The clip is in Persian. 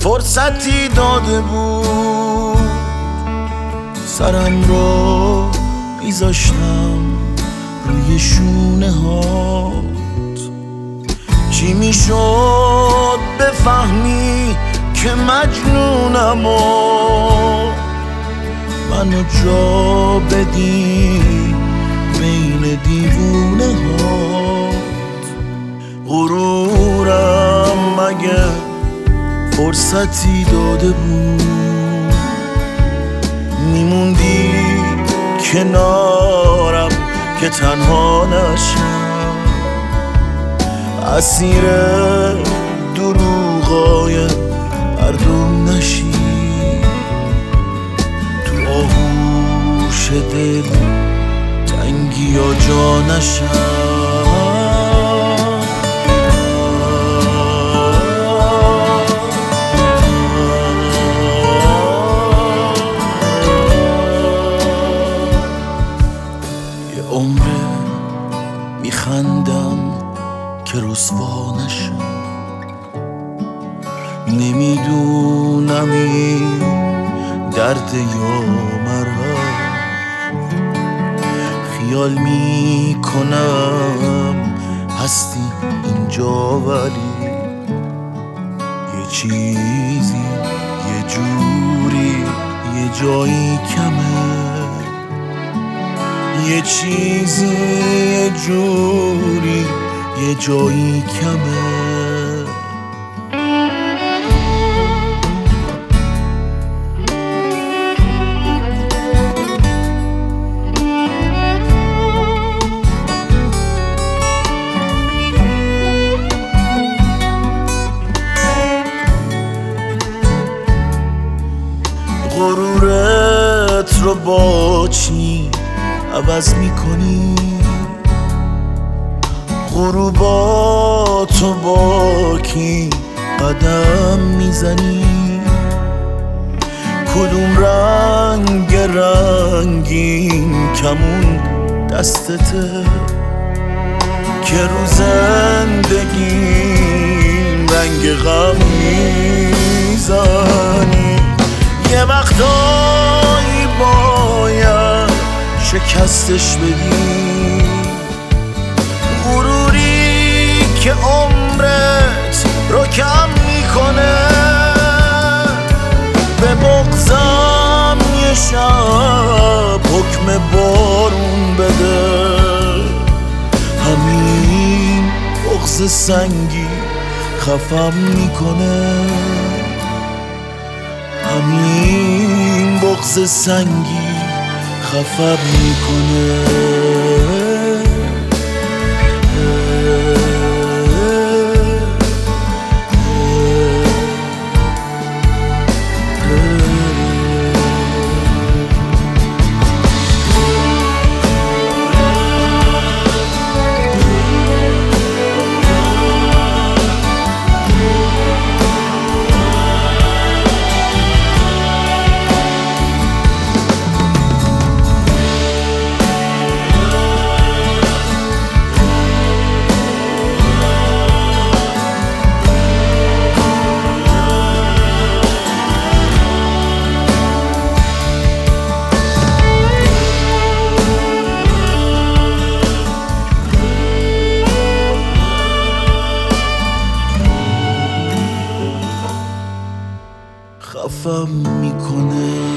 فرصتی داده بود سرم رو میذاشتم روی شونه هات. چی میشد بفهمی که مجنونم و منو جا بدی بین دیوونه هات. غرورم مگه فرصتی داده بود میموندی کنارم که تنها نشم اسیر دروغای مردم نشی تو آغوش دل تنگی یا جا نشم. عمره میخندم که رسوا نشم نمیدونم این درد یا مرهم خیال میکنم هستی اینجا ولی یه چیزی یه جوری یه جایی کمه یه چیزی یه جوری یه جایی کمه. غرورت رو با چی عوض میکنی غروباتو با کی قدم میزنی کدوم رنگ رنگین کمون دستته که رو زندگیم رنگ غم میزنی یه وقتایی باید شکستش بدی غروری که عمرت رو کم میکنه به بغضم یه شب حکم بارون بده همین بغض سنگی خفم میکنه همین بغض سنگی خفم میکنه. خفم میکنه